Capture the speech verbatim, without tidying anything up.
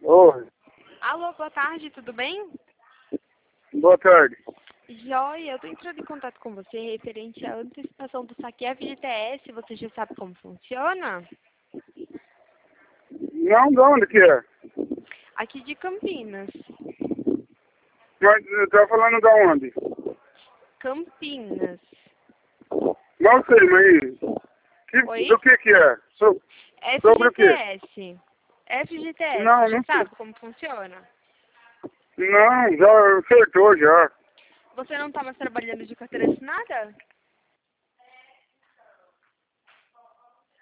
Oi, Alô, boa tarde, tudo bem? boa tarde. Joia, eu tô entrando em contato com você referente à antecipação do saque F G T S. Você já sabe como funciona? Não, de onde que é? Aqui de Campinas. Mas você tá falando da onde? Campinas. Não sei, mas que, Oi? do que que é? So, sobre o quê? F G T S. F G T S, Não, já não sei. sabe como funciona? Não, já acertou já. Você não tá mais trabalhando de carteira assinada?